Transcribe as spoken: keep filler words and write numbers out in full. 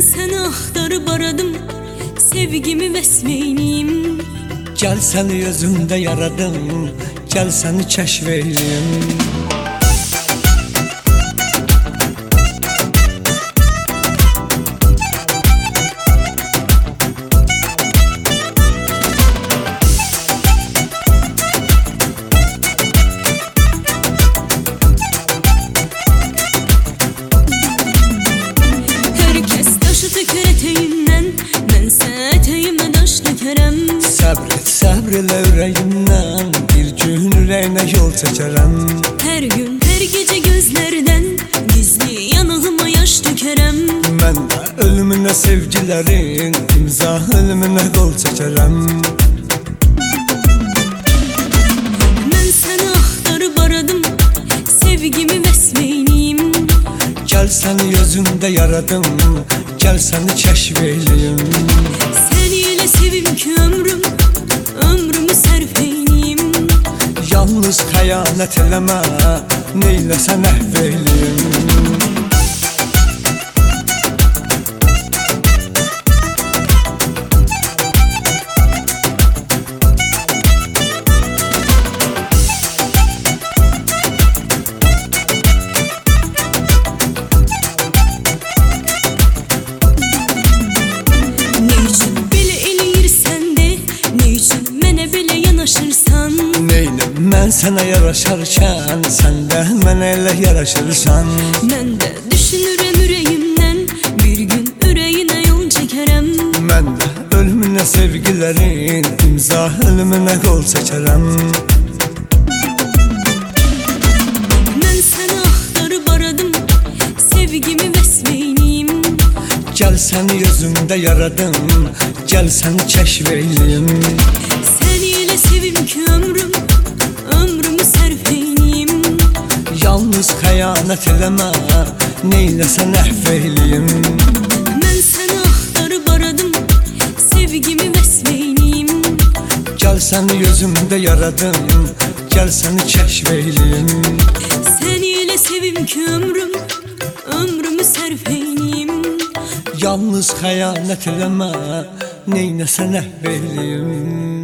seni axtarıb aradım, sevgimi vəsf eyniyim. Gel seni özümde yaradım, gel seni kəşf eyleyim. Səbr et, səbr elə ürəyimdən, bir gün ürəyinə yol çəkərəm. Hər gün, hər gecə gözlərdən gizli yanığıma yaş tökərəm. Mən də ölümünə sevgilərin, imza ölümünə qol çəkərəm. Mən səni axtarıb aradım, sevgimi vəsf eyniyim. Gəl səni özümdə yaradım, gəl səni kəşf eyleyim. Səni elə sevim ki ömrüm, ömrümü sərf eyniyim. Yalnız xəyanət eləmə, neyləsən əhv eyleyim. Neynəm mən sənə yaraşarkən, sən də mənə elə yaraşırsan. Mən də düşünürəm ürəyimdən, bir gün ürəyinə yol çəkərəm. Mən də ölümünə sevgilərin, imza ölümünə qol çəkərəm. Mən səni axtarıb aradım, sevgimi vəsf eyniyim. Gəl səni özümdə yaradım, gəl səni kəşf eyleyim. Səni elə sevim ki ömrüm, ömrümü sərf eyniyim. Yalnız xəyanət eləmə, neyləsən əhv eyleyim. Mən səni axtarıb aradım, sevgimi vəsf eyniyim. Gəl səni özümdə yaradım, gəl səni kəşf eyleyim. Səni elə sevim ki ömrüm, ömrümü sərf eyniyim. Yalnız xəyanət eləmə, neynəsən əhv eyleyim.